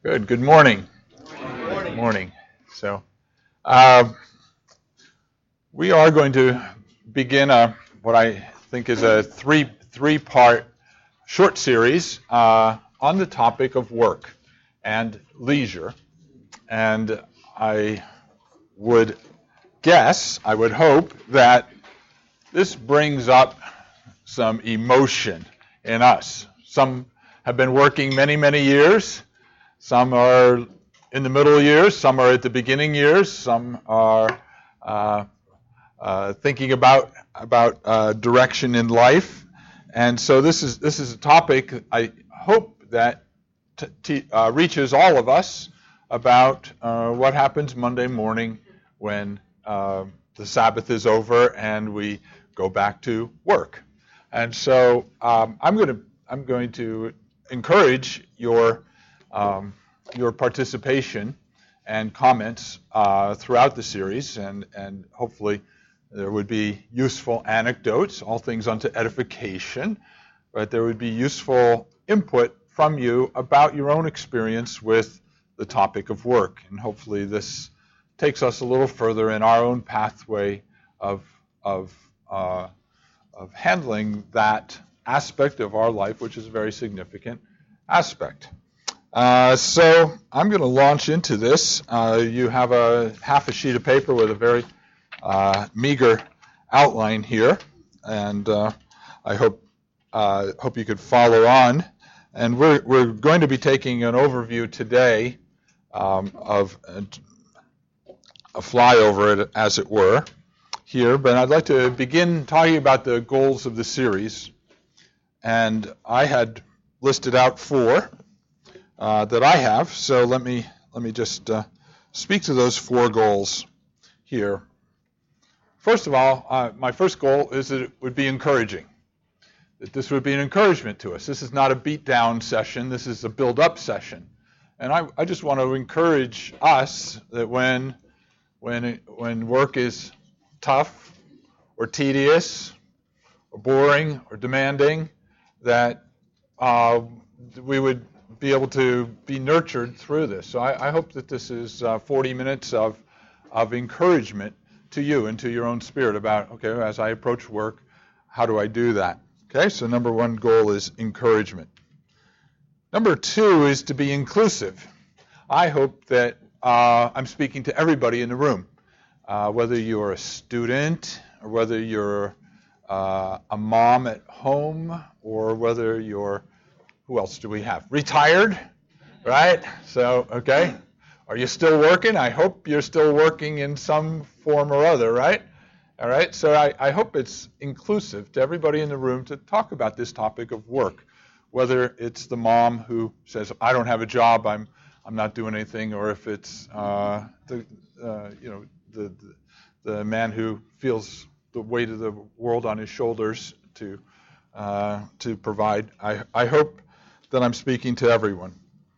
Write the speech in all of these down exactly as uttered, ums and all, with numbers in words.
Good. Good morning. Good morning. Good morning. So, uh, we are going to begin a what I think is a three three part short series uh, on the topic of work and leisure, and I would guess, I would hope that this brings up some emotion in us. Some have been working many many years. Some are in the middle years, some are at the beginning years, some are uh, uh, thinking about about uh, direction in life, and so this is this is a topic I hope that t- t- uh, reaches all of us about uh, what happens Monday morning when uh, the Sabbath is over and we go back to work. And so um, I'm going to I'm going to encourage your um, your participation and comments uh, throughout the series, and, and hopefully there would be useful anecdotes, all things unto edification, but there would be useful input from you about your own experience with the topic of work, and hopefully this takes us a little further in our own pathway of of uh, of handling that aspect of our life, which is a very significant aspect. Uh, so I'm going to launch into this. Uh, you have a half a sheet of paper with a very uh, meager outline here, and uh, I hope uh, hope you could follow on. And we're we're going to be taking an overview today um, of a, a flyover, as it were, here. But I'd like to begin talking about the goals of the series, and I had listed out four. Uh, that I have, so let me let me just uh, speak to those four goals here. First of all, uh, my first goal is that it would be encouraging, that this would be an encouragement to us. This is not a beat-down session, this is a build-up session. And I, I just want to encourage us that when, when, it, when work is tough or tedious or boring or demanding, that uh, we would be able to be nurtured through this. So I, I hope that this is uh, forty minutes of of encouragement to you and to your own spirit about, okay, as I approach work, how do I do that? Okay, so number one goal is encouragement. Number two is to be inclusive. I hope that uh, I'm speaking to everybody in the room, uh, whether you're a student or whether you're uh, a mom at home or whether you're Who else do we have? Retired, right? So, okay. Are you still working? I hope you're still working in some form or other, right? All right. So I, I hope it's inclusive to everybody in the room to talk about this topic of work, whether it's the mom who says, I don't have a job, I'm I'm not doing anything, or if it's uh, the uh, you know the, the the man who feels the weight of the world on his shoulders to uh, to provide. I I hope that I'm speaking to everyone.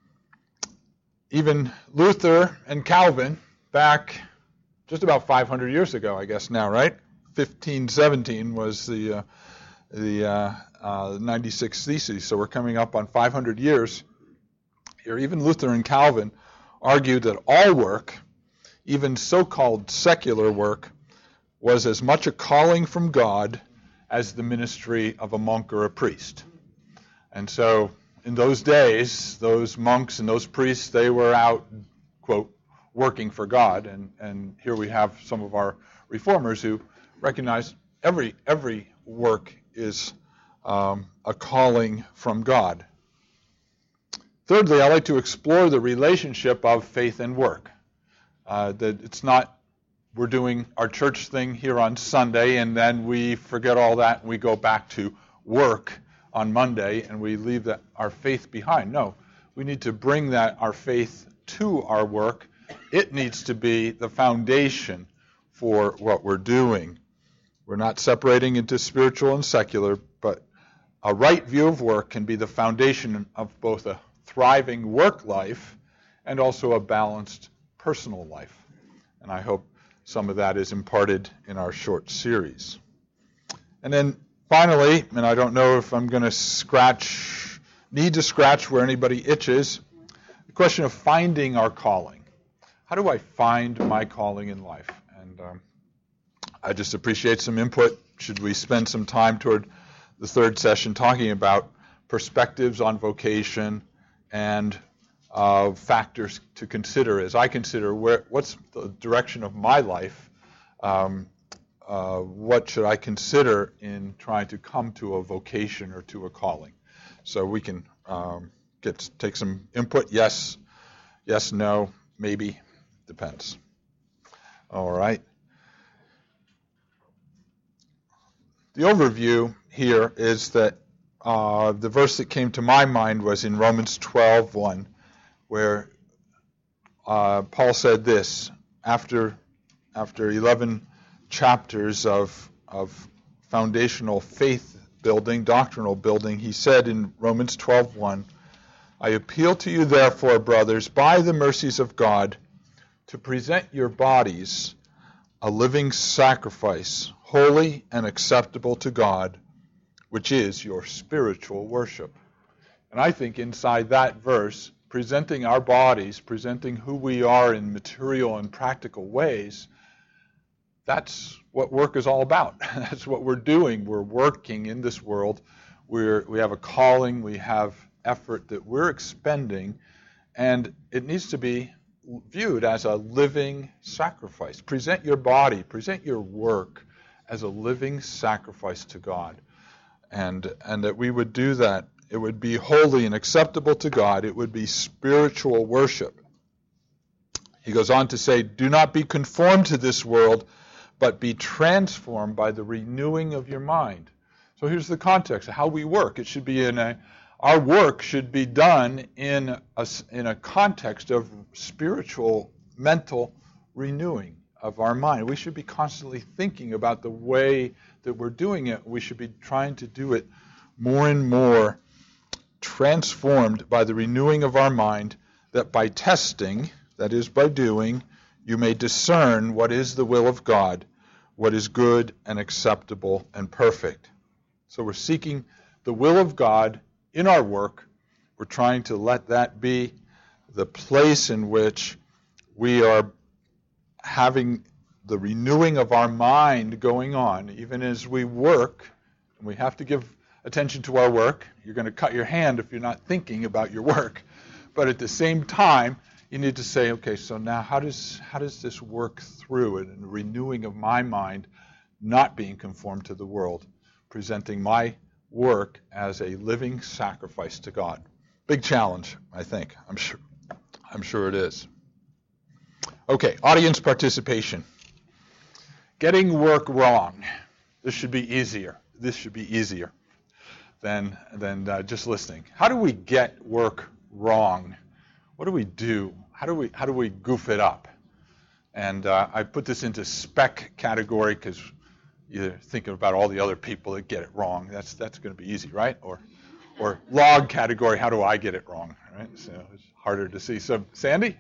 Even Luther and Calvin, back just about five hundred years ago, I guess now, right? fifteen seventeen was the uh, the uh, uh, ninety-six Theses, so we're coming up on five hundred years here. Even Luther and Calvin argued that all work, even so-called secular work, was as much a calling from God as the ministry of a monk or a priest. And so in those days, those monks and those priests, they were out, quote, working for God. And, and here we have some of our reformers who recognize every every work is um, a calling from God. Thirdly, I like to explore the relationship of faith and work. Uh, that it's not we're doing our church thing here on Sunday and then we forget all that and we go back to work on Monday and we leave that, our faith behind. No, we need to bring that, our faith, to our work. It needs to be the foundation for what we're doing. We're not separating into spiritual and secular, but a right view of work can be the foundation of both a thriving work life and also a balanced personal life. And I hope some of that is imparted in our short series. And then finally, and I don't know if I'm going to scratch, need to scratch where anybody itches, question of finding our calling. How do I find my calling in life? And um, I just appreciate some input. Should we spend some time toward the third session talking about perspectives on vocation and uh, factors to consider as I consider where what's the direction of my life. Um, uh, what should I consider in trying to come to a vocation or to a calling? So we can um, get take some input. Yes, yes, no, maybe, depends. All right. The overview here is that uh, the verse that came to my mind was in Romans twelve one, where uh, Paul said this after after eleven chapters of of foundational faith building, doctrinal building. He said in Romans twelve one, I appeal to you therefore, brothers, by the mercies of God, to present your bodies a living sacrifice, holy and acceptable to God, which is your spiritual worship. And I think inside that verse, presenting our bodies, presenting who we are in material and practical ways, that's what work is all about. That's what we're doing. We're working in this world. We're, we have a calling. We have effort that we're expending, and it needs to be viewed as a living sacrifice. Present your body, present your work as a living sacrifice to God. And, and that we would do that. It would be holy and acceptable to God. It would be spiritual worship. He goes on to say, do not be conformed to this world, but be transformed by the renewing of your mind. So here's the context of how we work. It should be in a, our work should be done in a, in a context of spiritual, mental renewing of our mind. We should be constantly thinking about the way that we're doing it. We should be trying to do it more and more transformed by the renewing of our mind, that by testing, that is by doing, you may discern what is the will of God, what is good and acceptable and perfect. So we're seeking the will of God in our work. We're trying to let that be the place in which we are having the renewing of our mind going on, even as we work. And we have to give attention to our work. You're going to cut your hand if you're not thinking about your work. But at the same time, you need to say, okay, so now how does how does this work through it? And the renewing of my mind, not being conformed to the world, presenting my work as a living sacrifice to God. Big challenge, I think. I'm sure. I'm sure it is. Okay, audience participation. Getting work wrong. This should be easier. This should be easier than than uh, just listening. How do we get work wrong? What do we do? How do we how do we goof it up? And uh, I put this into spec category because you're thinking about all the other people that get it wrong. That's that's going to be easy, right? Or or log category. How do I get it wrong? Right? So it's harder to see. So Sandy.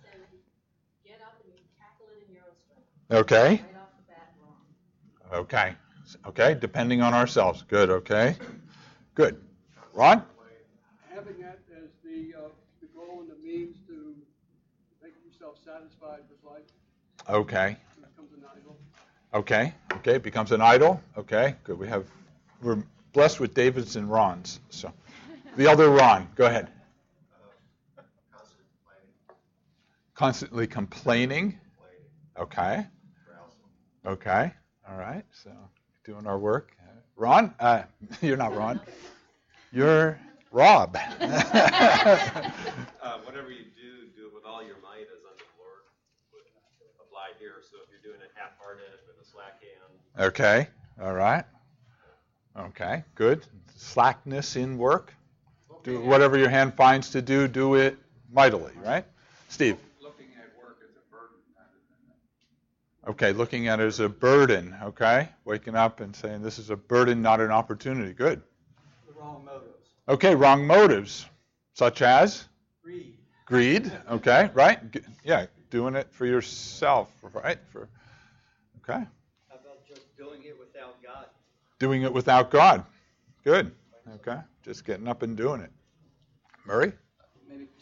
Get up and you tackle it in your own strength. Okay. Right off the bat wrong. Okay. Okay. Depending on ourselves. Good. Okay. Good. Ron. Having that as the uh, the goal and the means to make yourself satisfied with life. Okay. It becomes an idol. Okay. Okay. It becomes an idol. Okay. Good. We have we're blessed with Davids and Rons. So the elder Ron, go ahead. Uh, constantly complaining. Constantly complaining. Okay. Okay. All right. So doing our work. Ron, uh, you're not Ron. You're Rob. uh, whatever you do, do it with all your might as unto the Lord. Would apply here. So if you're doing it half-hearted with a slack hand. Okay. All right. Okay. Good. Slackness in work. Do whatever your hand finds to do. Do it mightily. Right, Steve. Looking at work as a burden rather than Okay. Looking at it as a burden. Okay. Waking up and saying this is a burden, not an opportunity. Good. the wrong motives. Okay. Wrong motives, such as Greed. greed. Okay. Right. G- Yeah. Doing it for yourself. Right. For. Okay. How about just doing it without God? Doing it without God. Good. Okay. Just getting up and doing it. Murray? Maybe two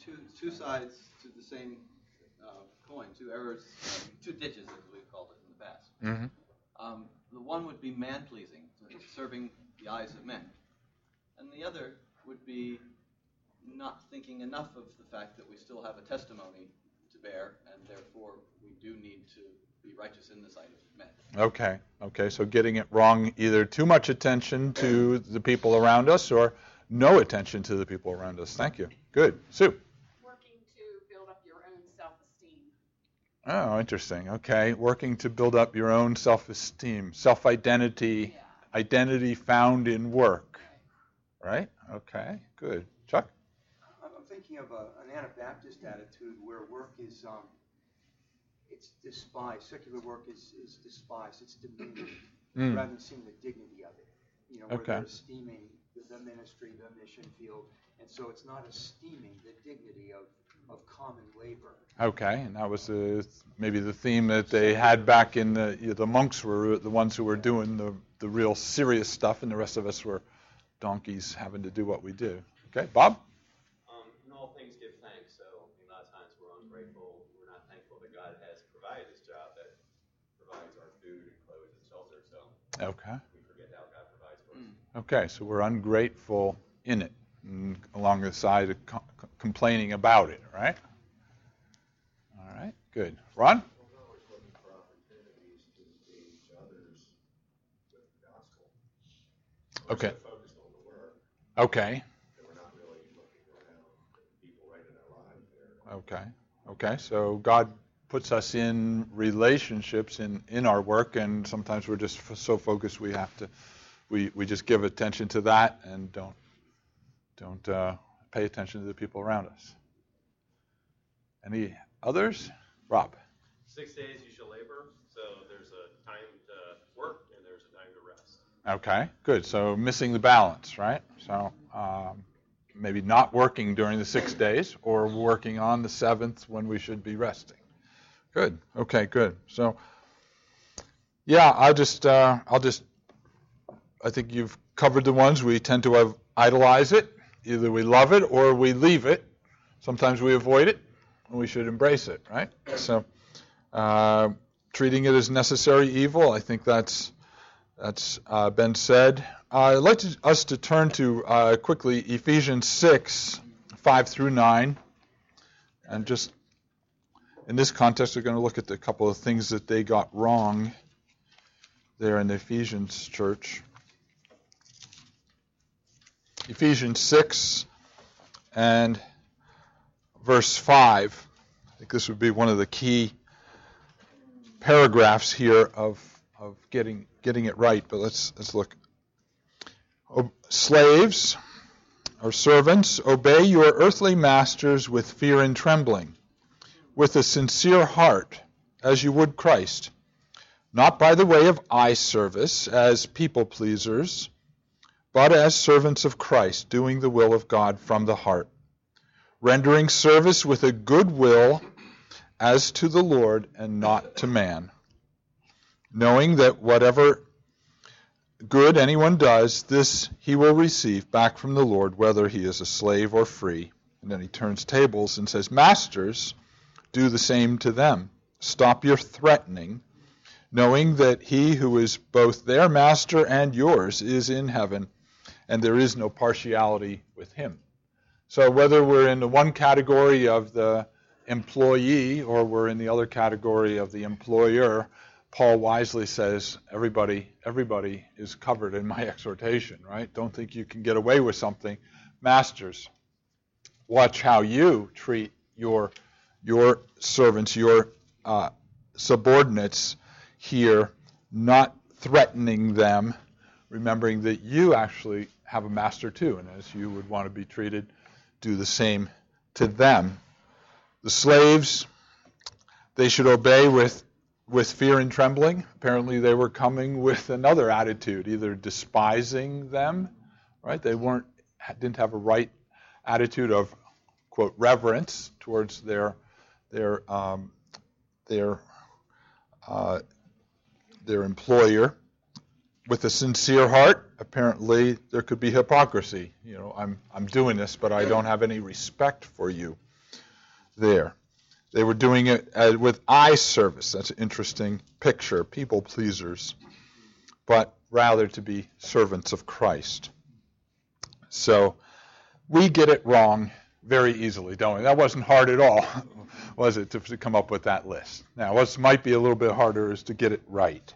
two sides to the same uh, coin, two errors, uh, two ditches, as we've called it in the past. Mm-hmm. Um, the one would be man-pleasing, serving the eyes of men. And the other would be not thinking enough of the fact that we still have a testimony to bear, and therefore we do need to be righteous in the sight of men. Okay, okay, so getting it wrong, either too much attention to the people around us or no attention to the people around us. Thank you. Good. Sue. Working to build up your own self-esteem. Oh, interesting. Okay, working to build up your own self-esteem, self-identity, Yeah. identity found in work. Right? Okay, good. Chuck? I'm thinking of a, an Anabaptist attitude where work is, um, it's despised. Secular work is, is despised. It's demeaned, Mm. rather than seeing the dignity of it. You know, where Okay. they're esteeming the, the ministry, the mission field, and so it's not esteeming the dignity of, of common labor. Okay, and that was the, maybe the theme that they had back in the, you know, the monks were the ones who were doing the, the real serious stuff, and the rest of us were donkeys having to do what we do. Okay, Bob? Um, in all things give thanks. So I mean, a lot of times we're ungrateful. We're not thankful that God has provided this job that provides our food and clothes and shelter. So Okay. we forget how God provides for us. Okay, so we're ungrateful in it, and along the side of co- complaining about it, right? All right, good. Ron? We're always looking for opportunities to engage others with the gospel. We're Okay. so focused on the work Okay, that we're not really looking around at the people right in our lives there. okay, okay. So God puts us in relationships in, in our work, and sometimes we're just f- so focused we have to, we, we just give attention to that and don't don't uh, pay attention to the people around us. Any others? Rob? Six days you shall labor. So there's a time to work and there's a time to rest. Okay, good. So missing the balance, right? So um, maybe not working during the six days or working on the seventh when we should be resting. Good. Okay, good. So yeah, I'll just, uh, I'll just, I think you've covered the ones. We tend to have, idolize it. Either we love it or we leave it. Sometimes we avoid it, and we should embrace it, right? So uh, treating it as necessary evil, I think that's that's uh, been said. Uh, I'd like to, us to turn to uh, quickly Ephesians six, five through nine. And just in this context, we're going to look at a couple of things that they got wrong there in the Ephesians church. Ephesians six and verse five. I think this would be one of the key paragraphs here of of getting getting it right. But let's let's look. O- slaves or servants, obey your earthly masters with fear and trembling, with a sincere heart, as you would Christ, not by the way of eye service as people pleasers, but as servants of Christ, doing the will of God from the heart, rendering service with a good will as to the Lord and not to man, knowing that whatever good anyone does, this he will receive back from the Lord, whether he is a slave or free. And then he turns tables and says, Masters, do the same to them. Stop your threatening, knowing that he who is both their master and yours is in heaven, and there is no partiality with him. So whether we're in the one category of the employee or we're in the other category of the employer, Paul wisely says everybody everybody is covered in my exhortation, right? Don't think you can get away with something. Masters, watch how you treat your your servants, your uh, subordinates here, not threatening them, remembering that you actually have a master too, and as you would want to be treated, do the same to them. The slaves, they should obey with with fear and trembling. Apparently they were coming with another attitude, either despising them, right? They weren't didn't have a right attitude of, quote, reverence towards their their um, their uh, their employer. With a sincere heart, apparently there could be hypocrisy. You know, I'm I'm doing this, but I don't have any respect for you. there. They were doing it uh, with eye service. That's an interesting picture, people pleasers, but rather to be servants of Christ. So we get it wrong very easily, don't we? That wasn't hard at all, was it, to, to come up with that list? Now, what might be a little bit harder is to get it right.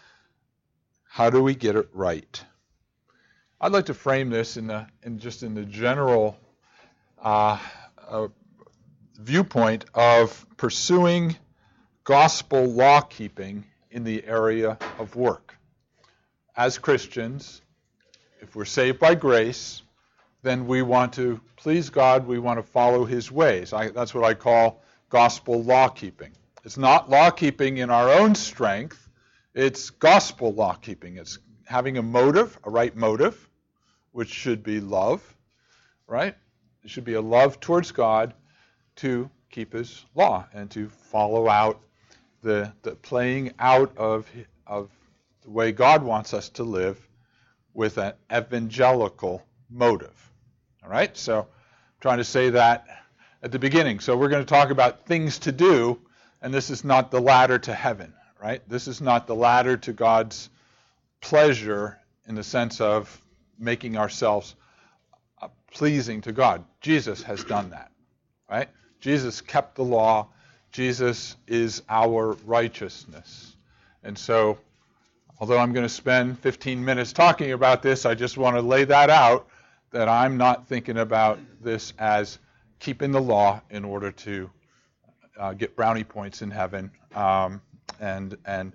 How do we get it right? I'd like to frame this in the in just in the general uh, uh, viewpoint of pursuing gospel law keeping in the area of work. As Christians, if we're saved by grace, then we want to please God, we want to follow his ways. I, that's what I call gospel law keeping. It's not law keeping in our own strength, it's gospel law keeping. It's having a motive, a right motive, which should be love, right? It should be a love towards God to keep his law and to follow out the, the playing out of, of the way God wants us to live with an evangelical motive. All right? So I'm trying to say that at the beginning. So we're going to talk about things to do, and this is not the ladder to heaven, right? This is not the ladder to God's pleasure in the sense of making ourselves uh, pleasing to God. Jesus has done that, right? Jesus kept the law. Jesus is our righteousness. And so, although I'm going to spend fifteen minutes talking about this, I just want to lay that out, that I'm not thinking about this as keeping the law in order to uh, get brownie points in heaven. Um, and and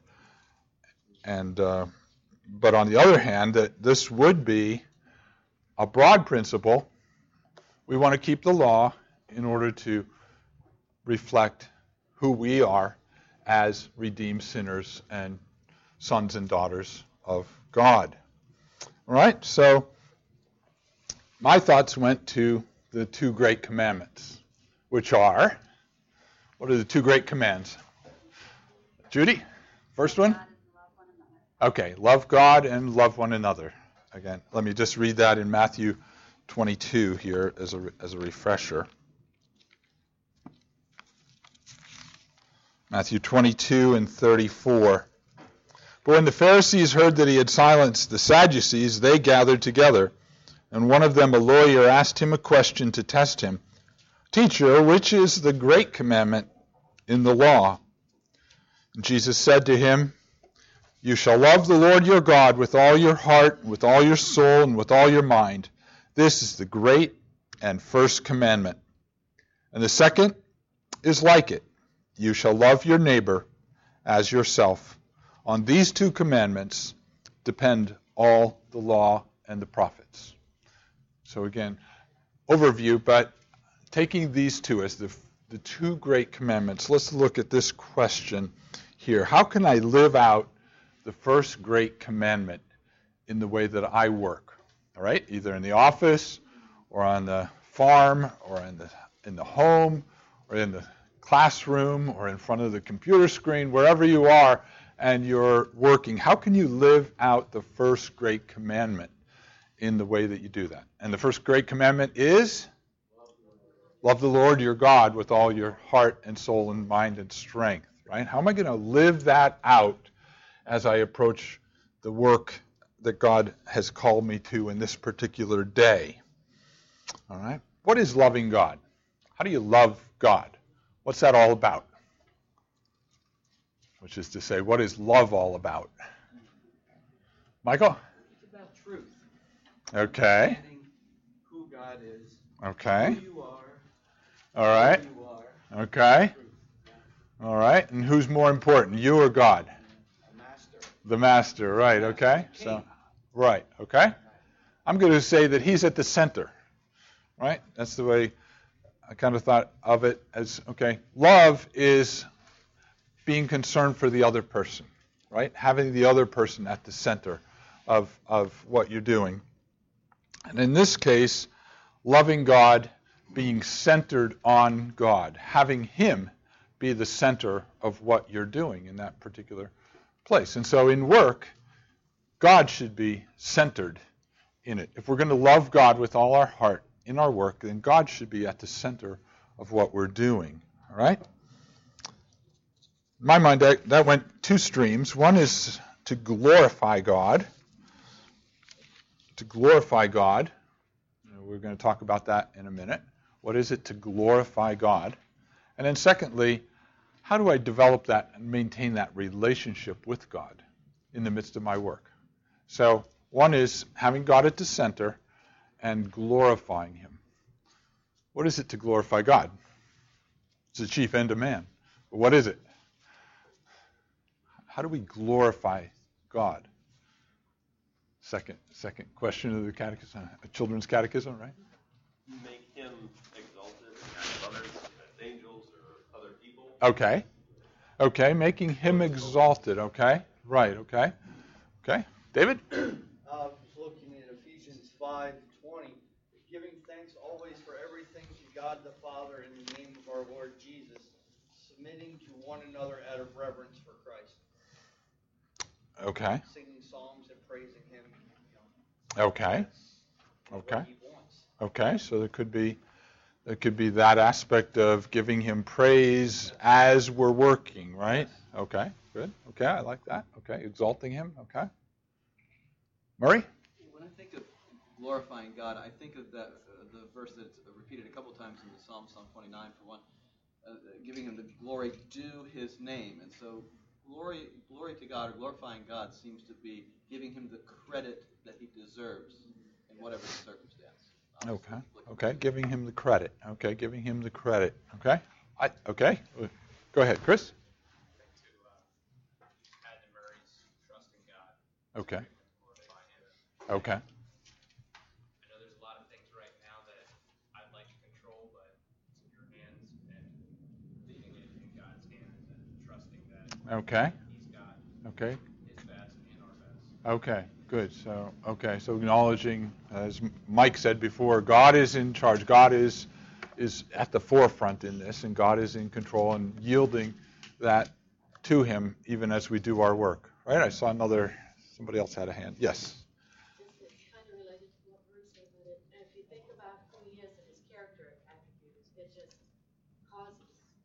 and uh, but on the other hand, that this would be a broad principle. We want to keep the law in order to reflect who we are as redeemed sinners and sons and daughters of God. All right, so my thoughts went to the two great commandments, which are, what are the two great commands? Judy, first one? Okay, love God and love one another. Again, let me just read that in Matthew twenty-two here as a, as a refresher. Matthew twenty-two and thirty-four. But when the Pharisees heard that he had silenced the Sadducees, they gathered together. And one of them, a lawyer, asked him a question to test him. Teacher, which is the great commandment in the law? And Jesus said to him, You shall love the Lord your God with all your heart, with all your soul, and with all your mind. This is the great and first commandment. And the second is like it. You shall love your neighbor as yourself. On these two commandments depend all the law and the prophets. So again, overview, but taking these two as the, the two great commandments, let's look at this question here. How can I live out the first great commandment in the way that I work? All right, either in the office or on the farm or in the in the home or in the classroom or in front of the computer screen, wherever you are and you're working. How can you live out the first great commandment in the way that you do that? And the first great commandment is love the Lord your God with all your heart and soul and mind and strength, right? How am I going to live that out as I approach the work that God has called me to in this particular day? All right? What is loving God? How do you love God? What's that all about? Which is to say, what is love all about? Michael? It's about truth. Okay. Understanding who God is. Okay. Who you are. All right. Who you are. Okay. Truth. Yeah. All right. And who's more important, you or God? The master. The master, right, okay. So, right, okay. I'm going to say that he's at the center, right? That's the way I kind of thought of it as, okay, love is being concerned for the other person, right? Having the other person at the center of, of what you're doing. And in this case, loving God, being centered on God, having him be the center of what you're doing in that particular place. And so in work, God should be centered in it. If we're going to love God with all our heart in our work, then God should be at the center of what we're doing. All right? In my mind, that, that went two streams. One is to glorify God. To glorify God. We're going to talk about that in a minute. What is it to glorify God? And then secondly, how do I develop that and maintain that relationship with God in the midst of my work? So one is having God at the center and glorifying him. What is it to glorify God? It's the chief end of man. But what is it? How do we glorify God? Second second question of the catechism, a children's catechism, right? Make him exalted as others, as angels or other people. Okay. Okay, making him exalted, okay? Right, okay. Okay. David? I uh, was looking at Ephesians five twenty, giving thanks always for everything to God the Father in the name of our Lord Jesus, submitting to one another out of reverence for Christ. Okay. Singing psalms and praising him. You know, Okay. that's Okay. what he wants. Okay, so there could be there could be that aspect of giving him praise as we're working, right? Okay, good. Okay, I like that. Okay, exalting him. Okay. Murray? When I think of glorifying God, I think of that uh, the verse that's repeated a couple times in the Psalm, Psalm twenty-nine for one, uh, giving him the glory due his name. And so glory glory to God, or glorifying God, seems to be giving him the credit that he deserves in whatever the circumstance. Obviously, Okay. Okay, giving him the credit. Okay, giving him the credit. Okay. I, okay. Go ahead, Chris. To uh, add to Murray's trust in God. Okay. Glorify him. Okay. I know there's a lot of things right now that I'd like to control, but it's in your hands, and leaving it in God's hands and trusting that Okay. he's got Okay. his best and our best. Okay. Good. So, okay. So acknowledging, as Mike said before, God is in charge. God is is at the forefront in this, and God is in control, and yielding that to him even as we do our work. Right? I saw another, somebody else had a hand. Yes. This is kind of related to what Bruce said, but it, if you think about who he is and his character attributes, it just causes.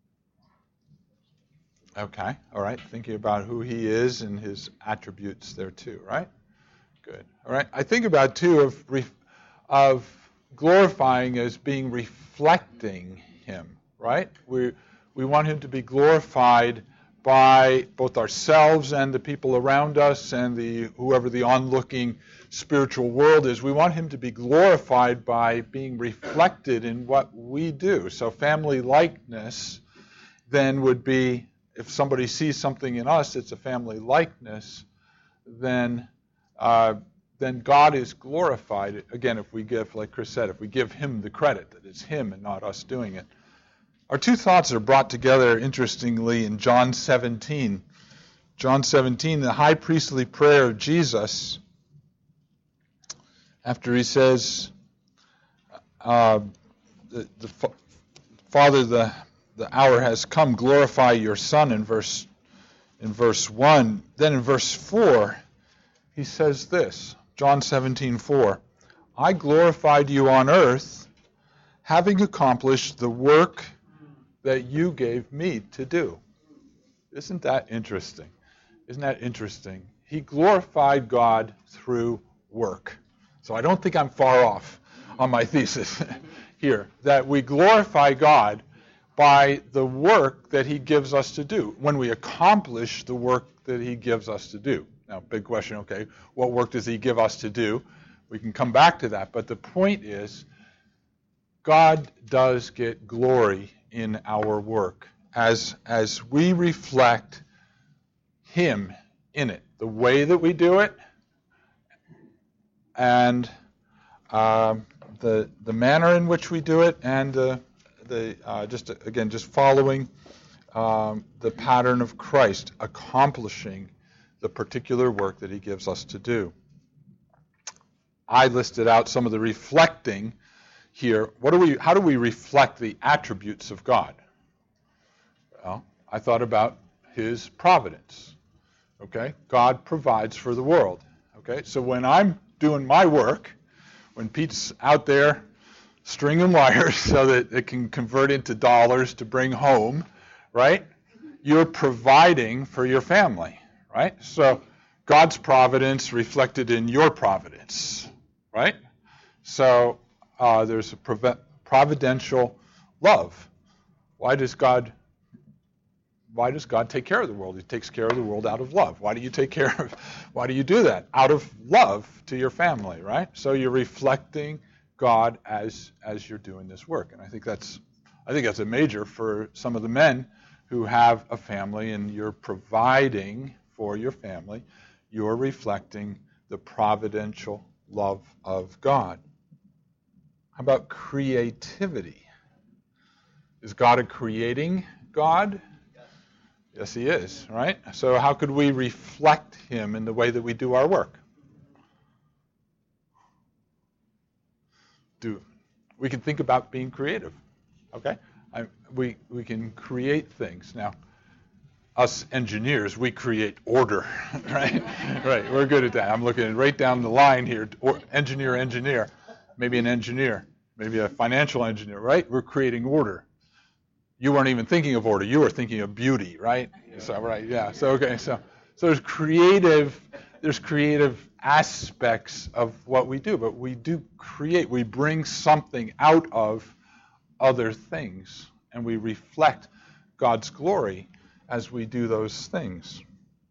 Okay. All right. Thinking about who he is and his attributes there too, right? Good. All right. I think about too of re- of glorifying as being reflecting him, right? We we want him to be glorified by both ourselves and the people around us and the whoever the onlooking spiritual world is. We want him to be glorified by being reflected in what we do. So family likeness then would be, if somebody sees something in us, it's a family likeness, then uh, then God is glorified. Again, if we give, like Chris said, if we give him the credit that it's him and not us doing it. Our two thoughts are brought together, interestingly, in John seventeen. John seventeen, the high priestly prayer of Jesus, after he says, uh, the, the Father, the, the hour has come, glorify your Son, in verse, in verse one. Then in verse four, he says this, John seventeen four, I glorified you on earth, having accomplished the work that you gave me to do. Isn't that interesting? Isn't that interesting? He glorified God through work. So I don't think I'm far off on my thesis here, that we glorify God by the work that he gives us to do, when we accomplish the work that he gives us to do. Now, big question, okay, what work does he give us to do? We can come back to that, but the point is, God does get glory in our work as, as we reflect him in it, the way that we do it, and um, the the manner in which we do it, and uh, the uh, just again just following um, the pattern of Christ, accomplishing the particular work that he gives us to do. I listed out some of the reflecting here. What do we? How do we reflect the attributes of God? Well, I thought about his providence. Okay, God provides for the world. Okay, so when I'm doing my work, when Pete's out there string and wires so that it can convert into dollars to bring home, right? You're providing for your family, right? So God's providence reflected in your providence, right? So uh, there's a prov- providential love. Why does God why does God take care of the world? He takes care of the world out of love. Why do you take care of why do you do that? Out of love to your family, right? So you're reflecting God as as you're doing this work. And I think that's I think that's a major for some of the men who have a family and you're providing for your family. You're reflecting the providential love of God. How about creativity? Is God a creating God? Yes. Yes, he is, right? So how could we reflect him in the way that we do our work? Do we can think about being creative, okay? I, we we can create things. Now, us engineers, we create order, right? Right, we're good at that. I'm looking right down the line here, or engineer, engineer, maybe an engineer, maybe a financial engineer, right? We're creating order. You weren't even thinking of order. You were thinking of beauty, right? So, right, yeah. So, okay, so so there's creative, there's creative aspects of what we do, but we do create. We bring something out of other things, and we reflect God's glory as we do those things.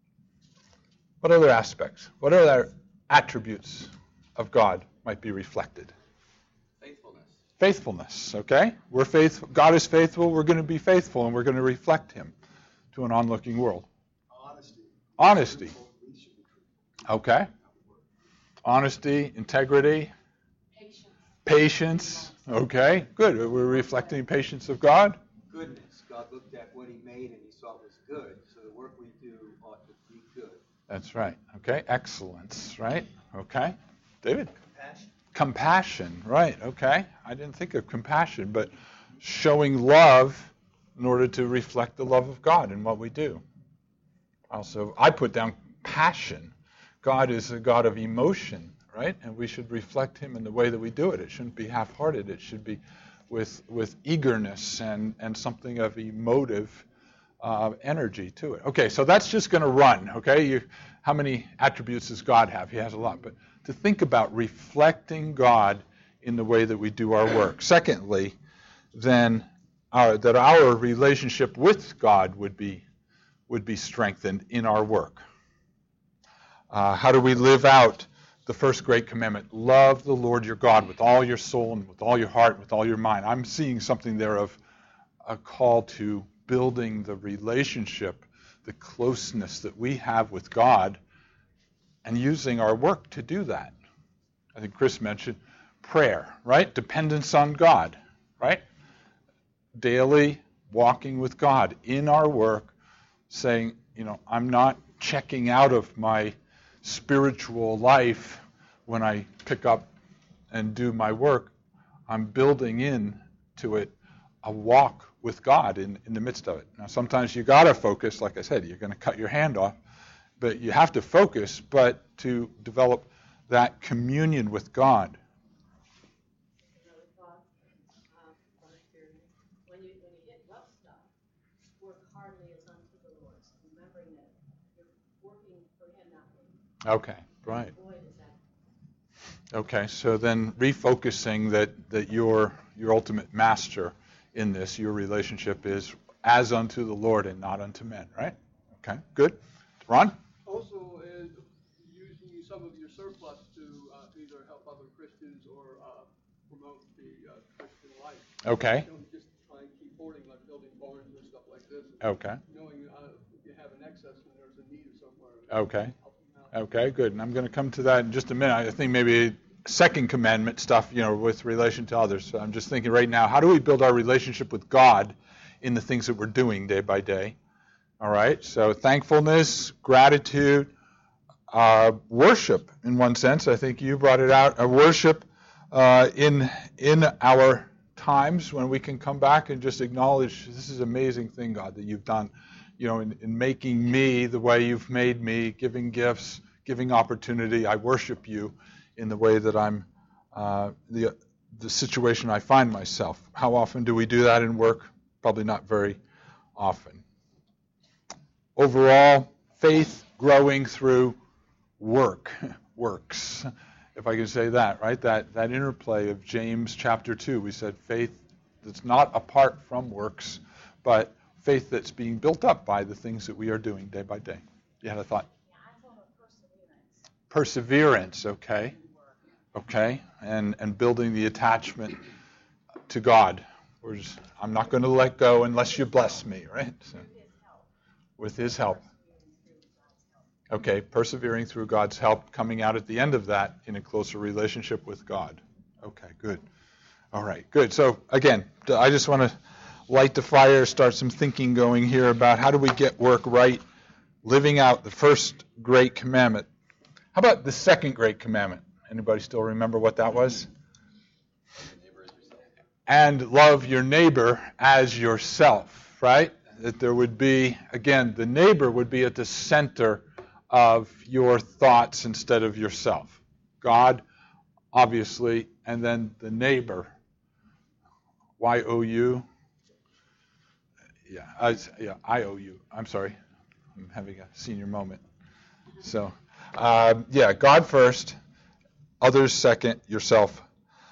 What other aspects? What other attributes of God might be reflected? Faithfulness. Faithfulness, okay? We're faithful. God is faithful. We're going to be faithful, and we're going to reflect him to an onlooking world. Honesty. Honesty. Okay. Honesty, integrity, Patience. patience. Okay, good. We're reflecting patience of God. Goodness. God looked at what he made and he saw it was good. So the work we do ought to be good. That's right. Okay, excellence, right? Okay. David? Compassion. Compassion, right, okay. I didn't think of compassion, but showing love in order to reflect the love of God in what we do. Also, I put down passion. God is a God of emotion, right? And we should reflect him in the way that we do it. It shouldn't be half-hearted. It should be with with eagerness and, and something of emotive uh, energy to it. Okay, so that's just going to run, okay? You, how many attributes does God have? He has a lot. But to think about reflecting God in the way that we do our work. Secondly, then our, that our relationship with God would be would be strengthened in our work. Uh, how do we live out the first great commandment? Love the Lord your God with all your soul and with all your heart and with all your mind. I'm seeing something there of a call to building the relationship, the closeness that we have with God, and using our work to do that. I think Chris mentioned prayer, right? Dependence on God, right? Daily walking with God in our work, saying, you know, I'm not checking out of my spiritual life when I pick up and do my work. I'm building in to it a walk with God in, in the midst of it. Now, sometimes you got to focus. Like I said, you're going to cut your hand off, but you have to focus, but to develop that communion with God. Another thought, um, from experience, when you, when you hit rough stuff, work heartily as unto the Lord, remembering that you're working for him, not me. Okay, right. Boy, is that Okay, so then refocusing that, that your your ultimate master in this, your relationship is as unto the Lord and not unto men, right? Okay, good. Ron? Also, uh, using some of your surplus to uh, either help other Christians or uh, promote the uh, Christian life. Okay. Don't just try and keep hoarding, like building barns and stuff like this. Okay. Knowing uh, you have an excess when there's a need somewhere. Okay. Help them out. Okay, good. And I'm going to come to that in just a minute. I think maybe second commandment stuff, you know, with relation to others. So I'm just thinking right now, how do we build our relationship with God in the things that we're doing day by day? All right, so thankfulness, gratitude, uh, worship in one sense. I think you brought it out. Uh, worship uh, in in our times when we can come back and just acknowledge this is an amazing thing, God, that you've done, you know, in, in making me the way you've made me, giving gifts, giving opportunity. I worship you in the way that I'm, uh, the the situation I find myself. How often do we do that in work? Probably not very often. Overall, faith growing through work, works, if I can say that, right? That that interplay of James chapter two. We said faith that's not apart from works, but faith that's being built up by the things that we are doing day by day. You had a thought? Yeah, I thought of perseverance. Perseverance, okay. Okay, and, and building the attachment to God. We're just, I'm not going to let go unless you bless me, right? So, with His help. Okay, persevering through God's help, coming out at the end of that in a closer relationship with God. Okay, good. All right, good. So again, I just want to light the fire, start some thinking going here about how do we get work right, living out the first great commandment. How about the second great commandment? Anybody still remember what that was? And love your neighbor as yourself, right? That there would be, again, the neighbor would be at the center of your thoughts instead of yourself. God, obviously, and then the neighbor. Y O U. Yeah, I, yeah, I O U. I'm sorry. I'm having a senior moment. So, um, yeah, God first, others second, yourself.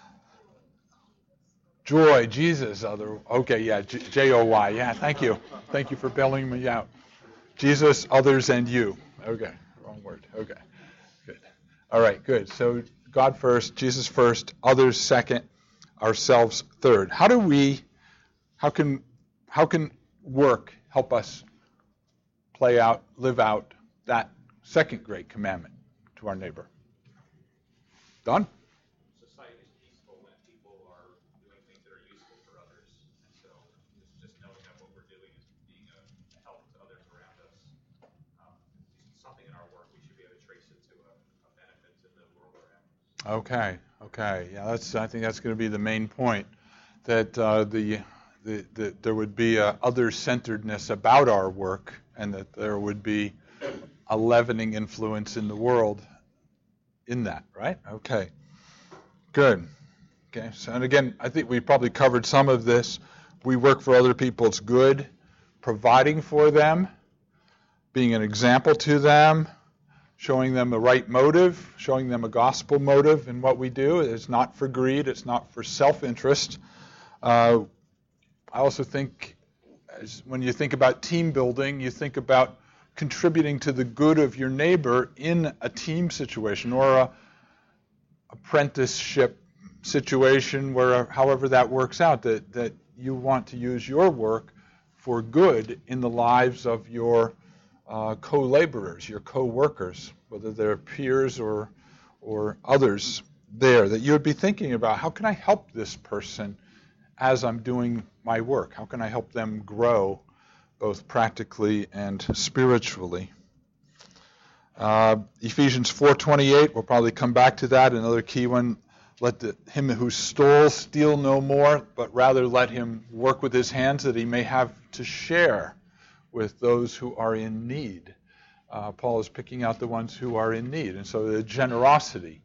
Joy, Jesus, other. Okay, yeah, J O Y. Yeah, thank you. Thank you for bailing me out. Jesus, others, and you. Okay, wrong word. Okay, good. All right, good. So God first, Jesus first, others second, ourselves third. How do we, how can, how can work help us play out, live out that second great commandment to our neighbor? Don? Society is peaceful when people are doing things that are useful for others. And so just, just knowing that what we're doing is being a help to others around us. Um, something in our work, we should be able to trace it to a, a benefit to the world around us. Okay, okay. Yeah, that's. I think that's going to be the main point, that uh, the, the, the there would be a other-centeredness about our work, and that there would be a leavening influence in the world in that, right? Okay, good. Okay, so and again, I think we probably covered some of this. We work for other people's good, providing for them, being an example to them, showing them the right motive, showing them a gospel motive in what we do. It's not for greed. It's not for self-interest. Uh, I also think, as when you think about team building, you think about contributing to the good of your neighbor in a team situation or a apprenticeship situation, where however that works out, that, that you want to use your work for good in the lives of your uh, co-laborers, your co-workers, whether they're peers or or others there, that you would be thinking about, how can I help this person as I'm doing my work? How can I help them grow both practically and spiritually? Uh, Ephesians four twenty-eight, we'll probably come back to that, another key one. Let the, him who stole steal no more, but rather let him work with his hands that he may have to share with those who are in need. Uh, Paul is picking out the ones who are in need. And so the generosity.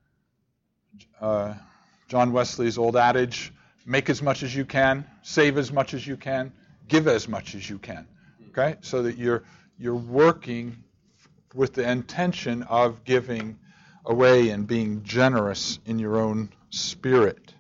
Uh, John Wesley's old adage, make as much as you can, save as much as you can, give as much as you can. Okay? So that you're you're working with the intention of giving away and being generous in your own spirit.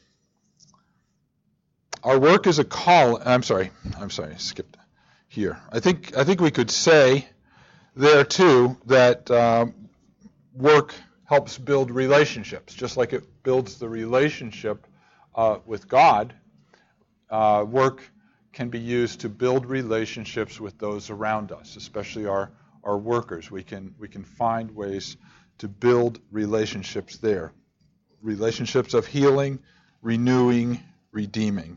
Our work is a call. I'm sorry. I'm sorry. I skipped here. I think I think we could say there too that um, work helps build relationships, just like it builds the relationship uh, with God. Uh, work can be used to build relationships with those around us, especially our our workers. We can we can find ways to build relationships there. Relationships of healing, renewing, redeeming.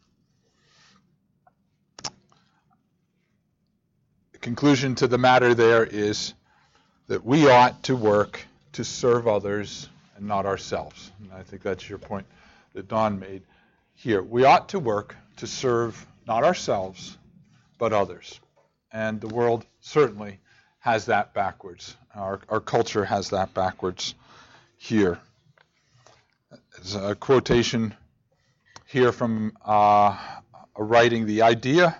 The conclusion to the matter there is that we ought to work to serve others and not ourselves. And I think that's your point that Don made here. We ought to work to serve not ourselves, but others. And the world certainly has that backwards. Our, our culture has that backwards here. There's a quotation here from uh, a writing, The Idea.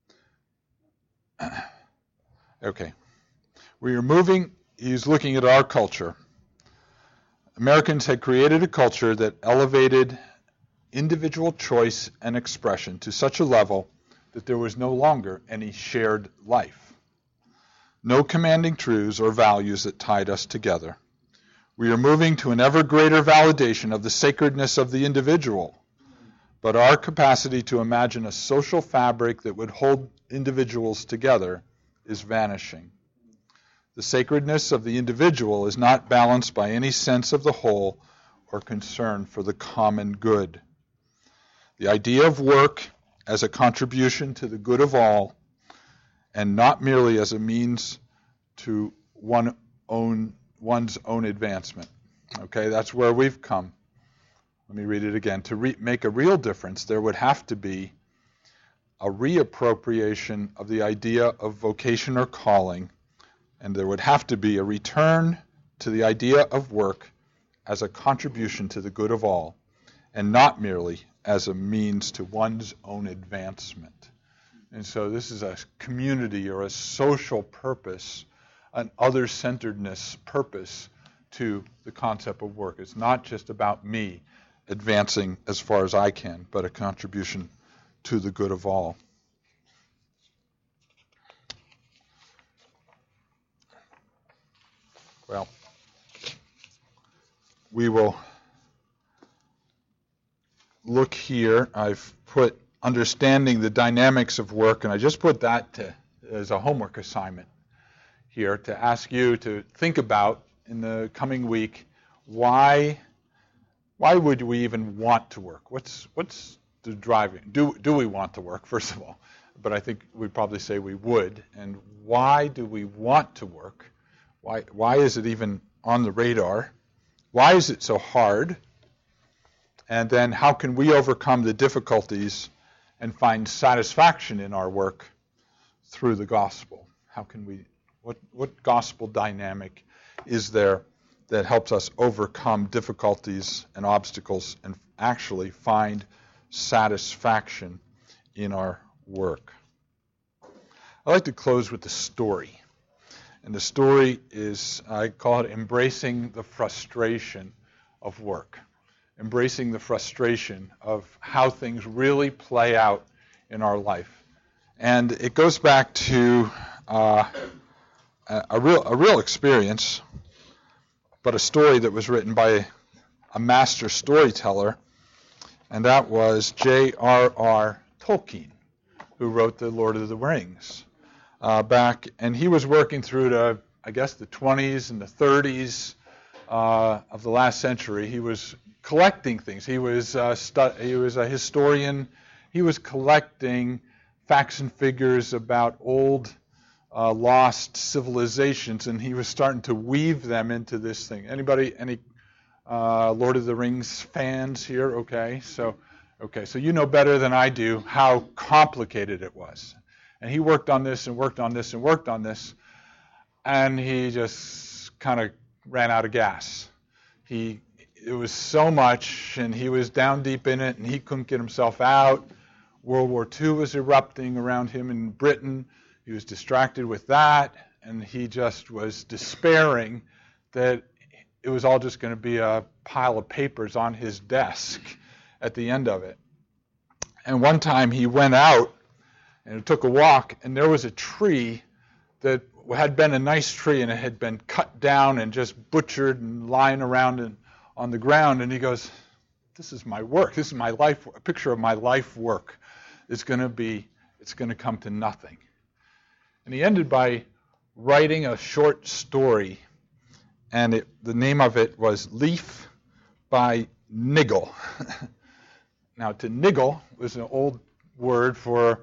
Okay. We are moving, he's looking at our culture. Americans had created a culture that elevated individual choice and expression to such a level that there was no longer any shared life. No commanding truths or values that tied us together. We are moving to an ever greater validation of the sacredness of the individual, but our capacity to imagine a social fabric that would hold individuals together is vanishing. The sacredness of the individual is not balanced by any sense of the whole or concern for the common good. The idea of work as a contribution to the good of all, and not merely as a means to one own, one's own advancement. Okay, that's where we've come. Let me read it again. To re- make a real difference, there would have to be a reappropriation of the idea of vocation or calling, and there would have to be a return to the idea of work as a contribution to the good of all, and not merely as a means to one's own advancement. And so this is a community or a social purpose, an other-centeredness purpose to the concept of work. It's not just about me advancing as far as I can, but a contribution to the good of all. Well, we will look here. I've put understanding the dynamics of work, and I just put that to, as a homework assignment here to ask you to think about in the coming week, why why would we even want to work? What's what's the driving? Do do we want to work, first of all? But I think we'd probably say we would. And why do we want to work? Why why is it even on the radar? Why is it so hard? And then how can we overcome the difficulties and find satisfaction in our work through the gospel? How can we, what, what gospel dynamic is there that helps us overcome difficulties and obstacles and actually find satisfaction in our work? I'd like to close with a story. And the story is, I call it embracing the frustration of work. Embracing the frustration of how things really play out in our life. And it goes back to uh, a, a real a real experience, but a story that was written by a master storyteller, and that was J R R Tolkien, who wrote The Lord of the Rings uh, back, and he was working through the, I guess, the twenties and the thirties uh, of the last century. He was collecting things. He was uh, stu- he was a historian. He was collecting facts and figures about old uh, lost civilizations, and he was starting to weave them into this thing. Anybody, any uh, Lord of the Rings fans here? Okay, so okay, so you know better than I do how complicated it was. And he worked on this and worked on this and worked on this, and he just kind of ran out of gas. He It was so much, and he was down deep in it, and he couldn't get himself out. World War Two was erupting around him in Britain. He was distracted with that, and he just was despairing that it was all just going to be a pile of papers on his desk at the end of it. And one time he went out and took a walk, and there was a tree that had been a nice tree, and it had been cut down and just butchered and lying around and on the ground, and he goes, this is my work. This is my life, a picture of my life work. It's going to be, it's going to come to nothing. And he ended by writing a short story, and it, the name of it was Leaf by Niggle. Now, to niggle was an old word for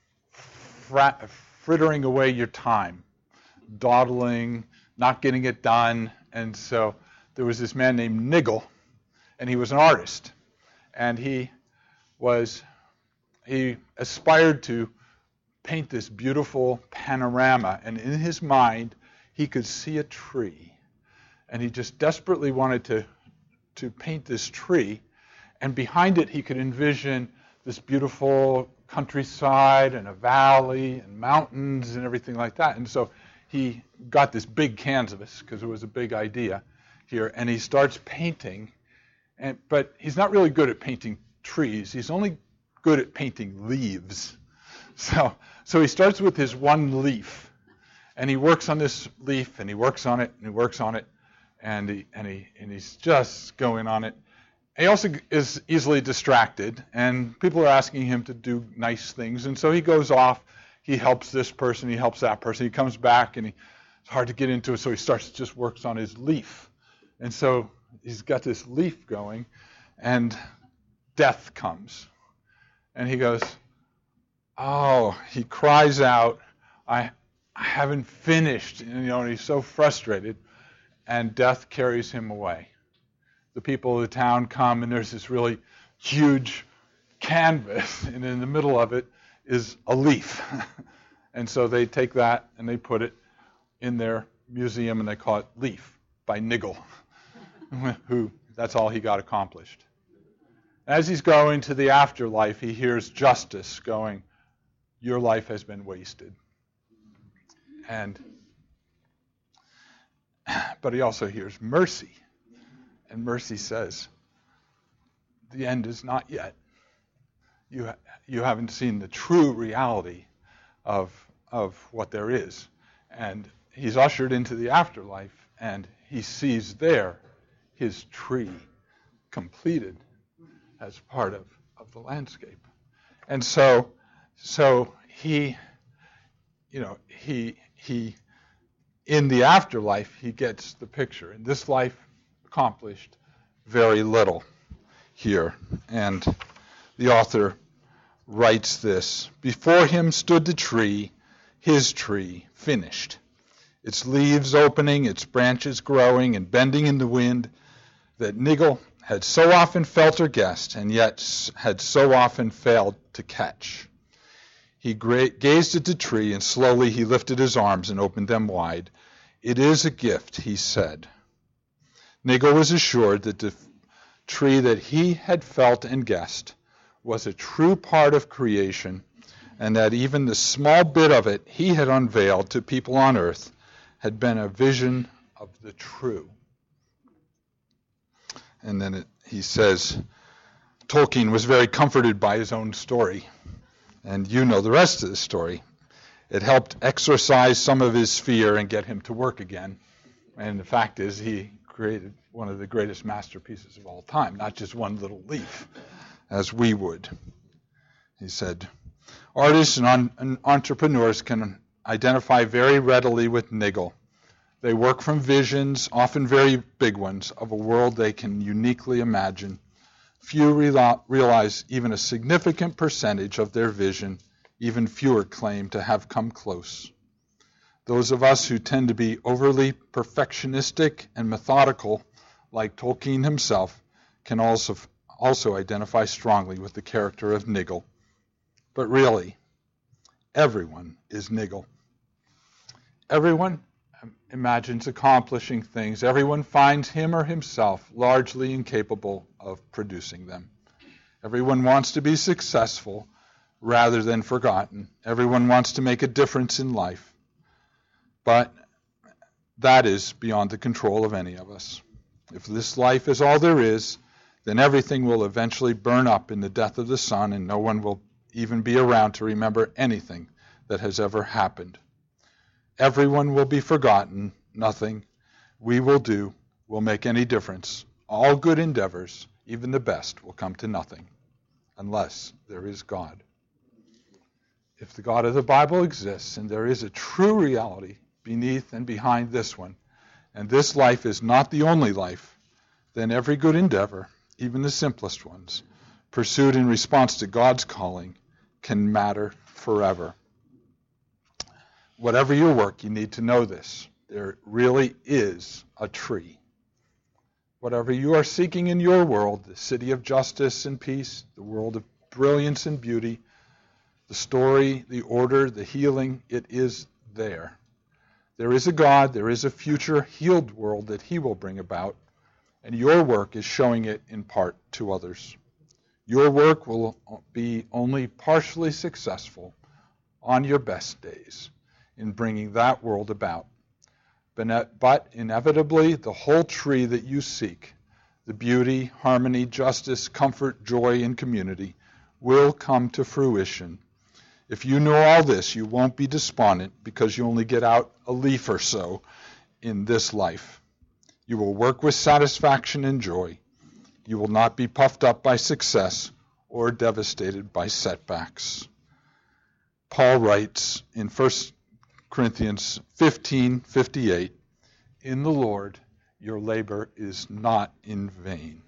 frat, frittering away your time, dawdling, not getting it done, and so there was this man named Niggle, and he was an artist, and he was he aspired to paint this beautiful panorama, and in his mind he could see a tree, and he just desperately wanted to to paint this tree, and behind it he could envision this beautiful countryside and a valley and mountains and everything like that. And so he got this big canvas because it was a big idea here, and he starts painting. And but he's not really good at painting trees. He's only good at painting leaves. So so he starts with his one leaf, and he works on this leaf, and he works on it, and he works on it, and he and he and he's just going on it. He also is easily distracted, and people are asking him to do nice things, and so he goes off. He helps this person, he helps that person. He comes back, and he, it's hard to get into it, so he starts just works on his leaf. And so he's got this leaf going, and death comes. And he goes, oh, he cries out, I, I haven't finished. And, you know, and he's so frustrated, and death carries him away. The people of the town come, and there's this really huge canvas, and in the middle of it is a leaf. And so they take that and they put it in their museum, and they call it Leaf by Niggle, who that's all he got accomplished. As he's going to the afterlife, he hears justice going, your life has been wasted. And but he also hears mercy. And mercy says, the end is not yet. You ha- you haven't seen the true reality of of what there is. And he's ushered into the afterlife, and he sees there his tree completed as part of, of the landscape. And so so he you know he he in the afterlife he gets the picture. In this life accomplished very little here. And the author writes this, before him stood the tree, his tree, finished, its leaves opening, its branches growing and bending in the wind, that Niggle had so often felt or guessed, and yet had so often failed to catch. He gra- gazed at the tree, and slowly he lifted his arms and opened them wide. It is a gift, he said. Niggle was assured that the tree that he had felt and guessed was a true part of creation, and that even the small bit of it he had unveiled to people on earth had been a vision of the true. And then it, he says, Tolkien was very comforted by his own story, and you know the rest of the story. It helped exorcise some of his fear and get him to work again. And the fact is, he created one of the greatest masterpieces of all time, not just one little leaf, as we would. He said, artists and, on, and entrepreneurs can identify very readily with Niggle. They work from visions, often very big ones, of a world they can uniquely imagine. Few real, realize even a significant percentage of their vision. Even fewer claim to have come close. Those of us who tend to be overly perfectionistic and methodical, like Tolkien himself, can also also identify strongly with the character of Niggle. But really, everyone is Niggle. Everyone imagines accomplishing things. Everyone finds him or himself largely incapable of producing them. Everyone wants to be successful rather than forgotten. Everyone wants to make a difference in life. But that is beyond the control of any of us. If this life is all there is, then everything will eventually burn up in the death of the sun, and no one will even be around to remember anything that has ever happened. Everyone will be forgotten. Nothing we will do will make any difference. All good endeavors, even the best, will come to nothing unless there is God. If the God of the Bible exists, and there is a true reality beneath and behind this one, and this life is not the only life, then every good endeavor, even the simplest ones, pursued in response to God's calling, can matter forever. Whatever your work, you need to know this. There really is a tree. Whatever you are seeking in your world, the city of justice and peace, the world of brilliance and beauty, the story, the order, the healing, it is there. There is a God, there is a future healed world that he will bring about, and your work is showing it in part to others. Your work will be only partially successful on your best days in bringing that world about. But inevitably, the whole tree that you seek, the beauty, harmony, justice, comfort, joy, and community, will come to fruition. If you know all this, you won't be despondent because you only get out a leaf or so in this life. You will work with satisfaction and joy. You will not be puffed up by success or devastated by setbacks. Paul writes in First Corinthians fifteen fifty-eight, in the Lord your labor is not in vain.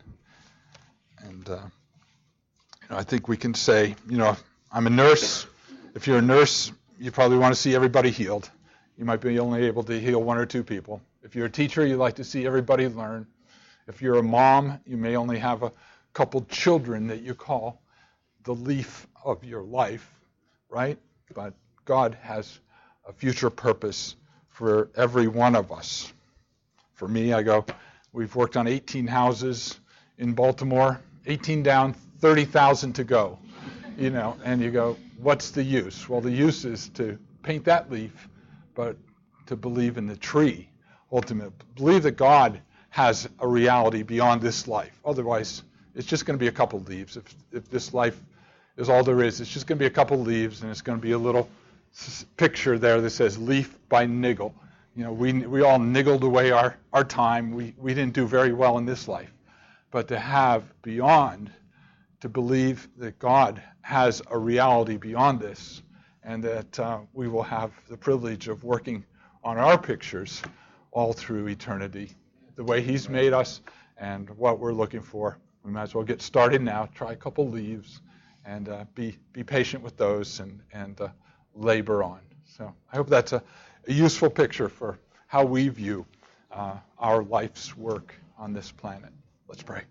And uh, you know, I think we can say, you know, I'm a nurse. If you're a nurse, you probably want to see everybody healed. You might be only able to heal one or two people. If you're a teacher, you like to see everybody learn. If you're a mom, you may only have a couple children that you call the leaf of your life, right? But God has a future purpose for every one of us. For me, I go, we've worked on eighteen houses in Baltimore, eighteen down, thirty thousand to go. You know, and you go, what's the use? Well, the use is to paint that leaf, but to believe in the tree, ultimately. Believe that God has a reality beyond this life. Otherwise, it's just going to be a couple leaves. If if this life is all there is, it's just going to be a couple leaves, and it's going to be a little picture there that says leaf by niggle. You know, we we all niggled away our, our time. We, we didn't do very well in this life. But to have beyond, to believe that God has a reality beyond this, and that uh, we will have the privilege of working on our pictures all through eternity, the way He's made us and what we're looking for. We might as well get started now. Try a couple leaves and uh, be be patient with those and, and uh, labor on. So I hope that's a, a useful picture for how we view uh, our life's work on this planet. Let's pray.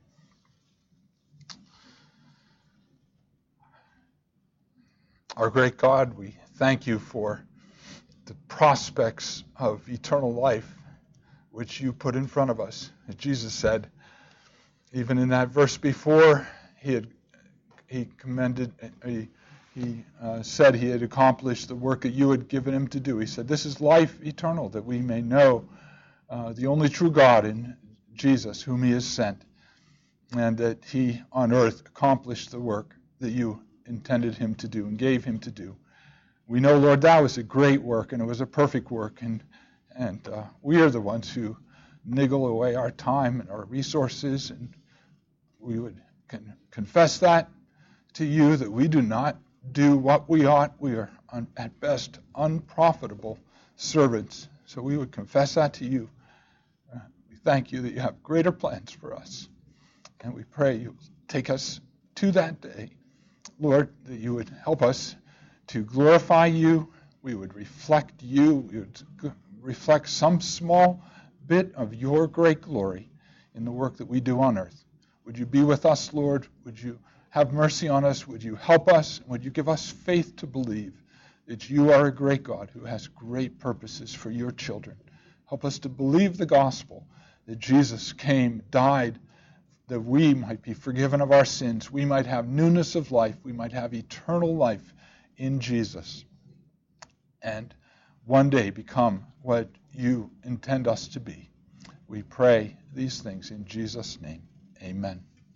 Our great God, we thank you for the prospects of eternal life which you put in front of us. As Jesus said, even in that verse before, he had he commended, he, he uh, said he had accomplished the work that you had given him to do. He said, this is life eternal, that we may know uh, the only true God in Jesus, whom he has sent, and that he on earth accomplished the work that you intended him to do and gave him to do. We know, Lord, that was a great work, and it was a perfect work, and and uh, we are the ones who niggle away our time and our resources, and we would con- confess that to you, that we do not do what we ought. We are, un- at best, unprofitable servants. So we would confess that to you. Uh, we thank you that you have greater plans for us, and we pray you take us to that day. Lord, that you would help us to glorify you. We would reflect you. We would g- reflect some small bit of your great glory in the work that we do on earth. Would you be with us, Lord? Would you have mercy on us? Would you help us? Would you give us faith to believe that you are a great God who has great purposes for your children? Help us to believe the gospel, that Jesus came, died, that we might be forgiven of our sins, we might have newness of life, we might have eternal life in Jesus, and one day become what you intend us to be. We pray these things in Jesus' name. Amen.